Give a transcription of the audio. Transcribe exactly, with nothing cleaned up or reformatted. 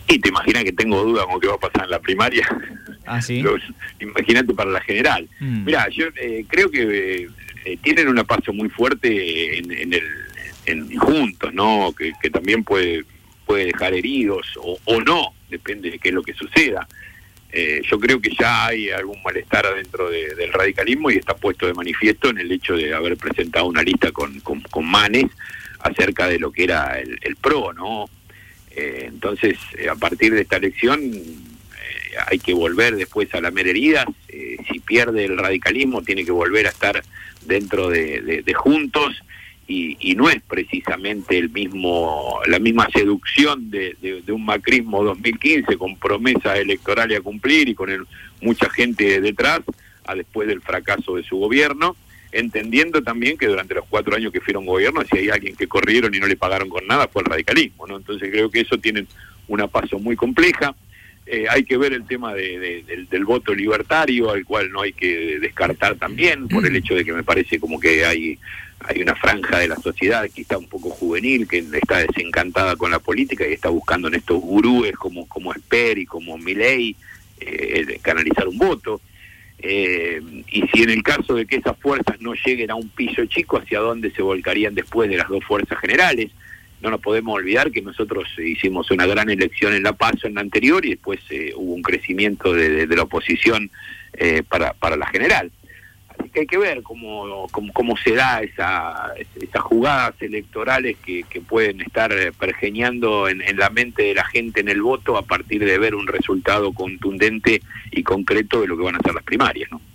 Y te imaginas que tengo duda con qué va a pasar en la primaria. Ah, sí. Los, imagínate para la general. Mm. Mirá, yo eh, creo que eh, tienen un paso muy fuerte en, en el en Juntos, ¿no? Que, que también puede puede dejar heridos o, o no, depende de qué es lo que suceda. Eh, yo creo que ya hay algún malestar adentro de, del radicalismo y está puesto de manifiesto en el hecho de haber presentado una lista con, con, con Manes acerca de lo que era el, el PRO, ¿no? Eh, entonces, eh, a partir de esta elección eh, hay que volver después a lamer heridas. Eh, si pierde el radicalismo tiene que volver a estar dentro de, de, de Juntos. Y, y no es precisamente el mismo la misma seducción de, de, de un macrismo dos mil quince con promesas electorales a cumplir y con el, mucha gente detrás, a después del fracaso de su gobierno, entendiendo también que durante los cuatro años que fueron gobierno, si hay alguien que corrieron y no le pagaron con nada, fue el radicalismo, ¿no? Entonces creo que eso tiene una paso muy compleja. Eh, hay que ver el tema de, de, del, del voto libertario, al cual no hay que descartar también, por el hecho de que me parece como que hay, hay una franja de la sociedad que está un poco juvenil, que está desencantada con la política y está buscando en estos gurúes como, como Esper y como Milei eh, canalizar un voto. Eh, y si en el caso de que esas fuerzas no lleguen a un piso chico, ¿hacia dónde se volcarían después de las dos fuerzas generales? No nos podemos olvidar que nosotros hicimos una gran elección en La Paso en la anterior y después eh, hubo un crecimiento de, de, de la oposición eh, para, para la general. Así que hay que ver cómo, cómo, cómo se da esa, esas jugadas electorales que, que pueden estar pergeñando en, en la mente de la gente en el voto a partir de ver un resultado contundente y concreto de lo que van a ser las primarias, ¿no?